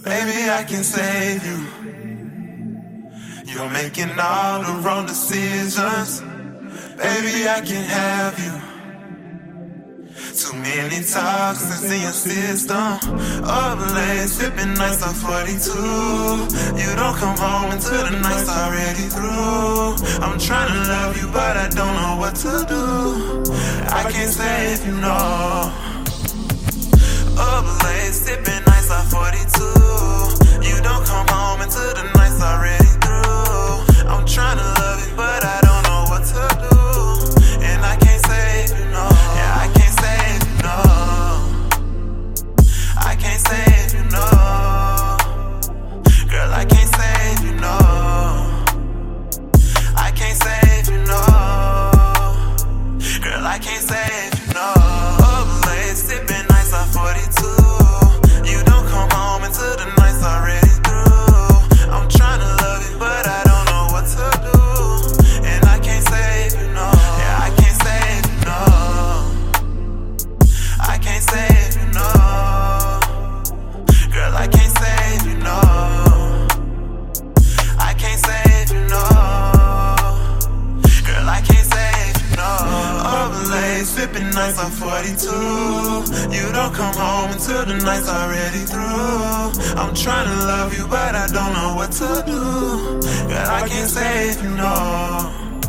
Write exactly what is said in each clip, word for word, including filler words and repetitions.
Baby, I can save you. You're making all the wrong decisions. Baby, I can have you. Too many toxins in your system. Up late, sipping nights on forty-two. You don't come home until the night's already through. I'm trying to love you, but I don't know what to do. I can't say if you know. Up late, sipping nights on forty-two. You don't come home until the night's already through. I'm trying to love you, but I don't know what to do. And I can't say if you know. Yeah, I can't say if you know. I can't say if you know. Girl, I can't say if you know. I can't say if you know. Girl, I can't say if you know. Up late, sipping nights on forty-two. You don't come home until the night's already through. I'm trying to love you, but I don't know what to do. And I can't say if you know. Yeah, I can't say if you know. I can't say if you know. Girl, I can't say if you know. I can't say if you know. Girl, I can't say if you know. Up late, sipping nights on forty-two. You don't come home until the night's already through. I'm trying to love you, but I don't know what to do. Girl, I can't say if you know.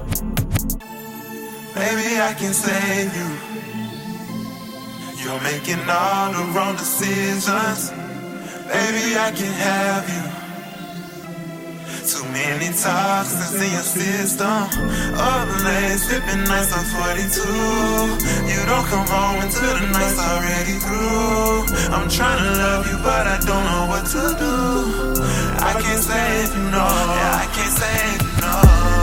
Baby, I can save you. You're making all the wrong decisions. Baby, I can have you. Too many toxins in your system. Up late, sipping nights on forty-two. You don't come home until the night's already through. I'm trying to love you, but I don't know what to do. I can't say if you know. Yeah, I can't say if you know.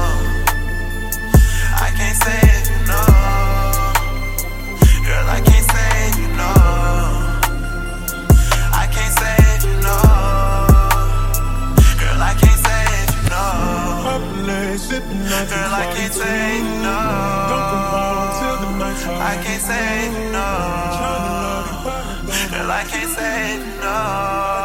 I can't say if you know. Girl, I can't say if you know. I can't say if you know. Girl, I can't say if you know. Girl, I can't say if you know. I can't say if you know. Girl, I can't say if you know.